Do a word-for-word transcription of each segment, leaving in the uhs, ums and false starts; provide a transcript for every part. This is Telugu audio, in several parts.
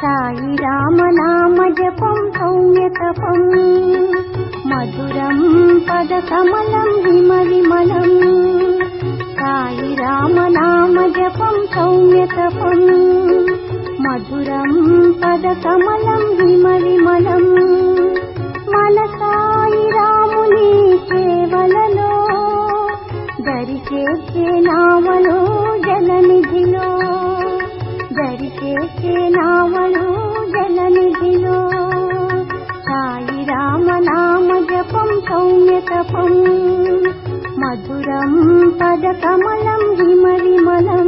సాయి రామనామ జపం సౌమ్యతపం మధురం పద కమలం హిమ విమలం సాయి రామనామ జపం సౌమ్యతపం మధురం పద కమలం హిమ విమలం మన సాయి రాముని సేవలలో దరిచేసే నావలో జలనిధిలో దరిచేసే నావలో జలనిధిలో సాయి రామనామ జపం సౌమ్యతపం మధురం పద కమలం హిమ విమలం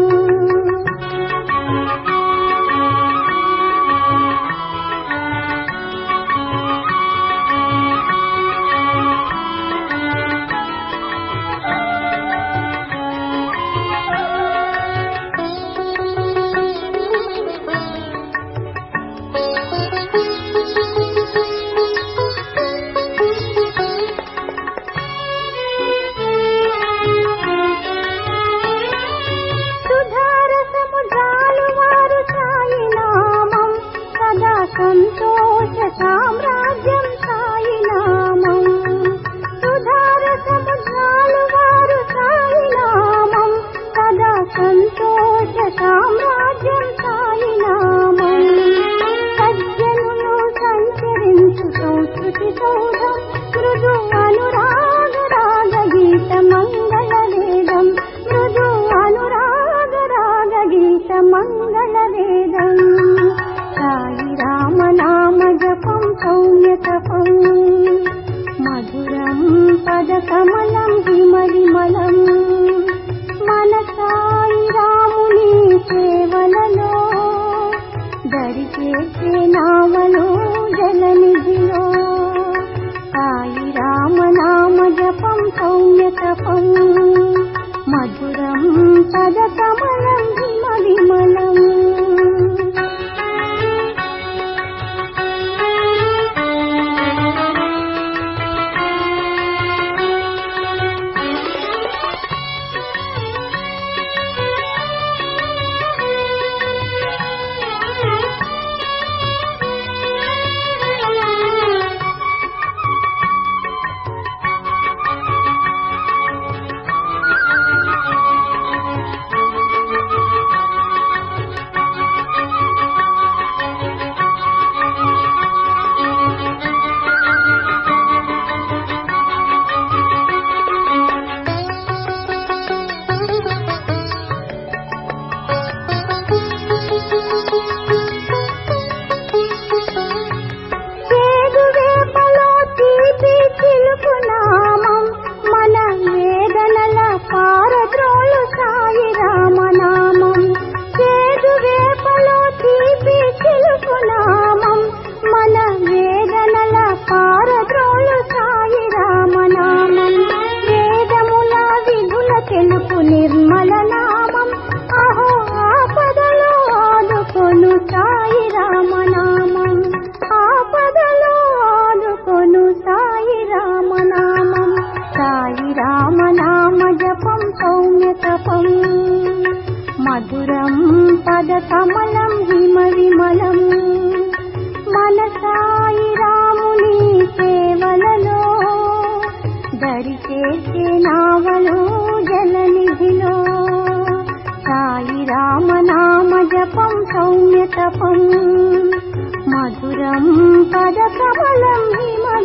సంతోష సామ్రాజ్యం సాయి నామం సుధార సముద్రాలు వారు సాయి నామం సదా సంతోష సామ్రాజ్యం సాయి నామం సజ్జనులు సంచరించు సంస్కృతి సౌధం మృదు అనురాగ రాగ గీత మంగళ వేదం మృదు అనురాగ రాగ గీత మంగళ వేదం సాయి రామనామ జపం సౌమ్యతపం మధురం పద కమలం హిమ విమలం మన సాయి రాముని సేవలలో దరిచేసే నావలో జలనిధిలో సాయి రామనామ జపం సౌమ్యతపం మధురం పద కమలం హిమ విమలం నిర్మల నామం అహో ఆపదలో ఆదుకొను సాయి రామనామం ఆపదలో ఆదుకొను సాయి రామనామం సాయి రామనామ జపం సౌమ్యతపం మధురం పద కమలం హిమ విమలం మన సాయి రాముని సేవలలో దరిచేసే నావలో జలనిధిలో సాయి రామనామ జపం సౌమ్యతపం మధురం పద కమలం హిమ